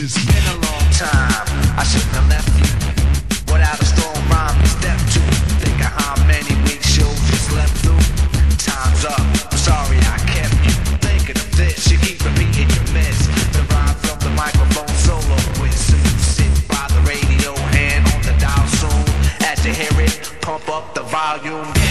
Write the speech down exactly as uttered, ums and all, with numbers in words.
It's been a long time, I shouldn't have left you without a strong rhyme to step to. Think of how many weeks shows you slept through. Time's up, I'm sorry I kept you thinking of this. You keep repeating your miss. The rhyme from the microphone solo with. So you sit by the radio, hand on the dial soon. As you hear it, pump up the volume.